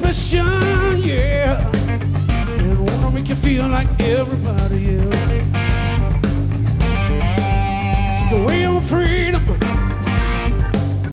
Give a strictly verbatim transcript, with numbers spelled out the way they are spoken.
special, yeah. And wanna make you feel like everybody else. Take away